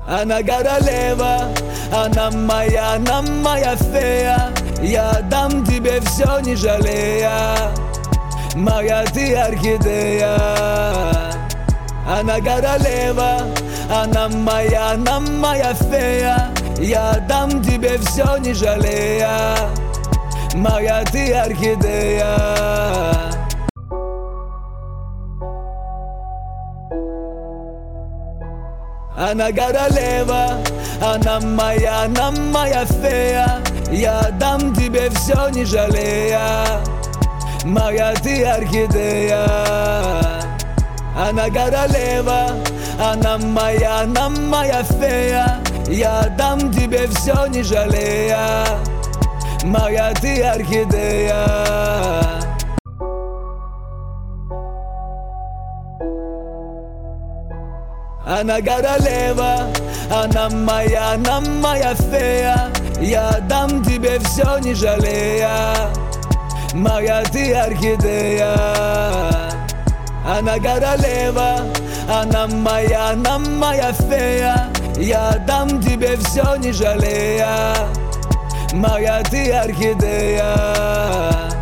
Она королева, она моя фея. Я дам тебе все, не жалея. Моя ты орхидея. Она королева, она моя фея. Я дам тебе все, не жалея. Моя ты орхидея. Она королева, она моя фея. Я дам тебе все, не жалея. Моя ты орхидея. Она королева, она моя фея. Я дам тебе все, не жалея. Моя ты орхидея. Она королева, она моя фея. Я дам тебе все, не жалея. Моя ты орхидея. Она королева, она моя фея. Я дам тебе все, не жалея. Моя ты орхидея.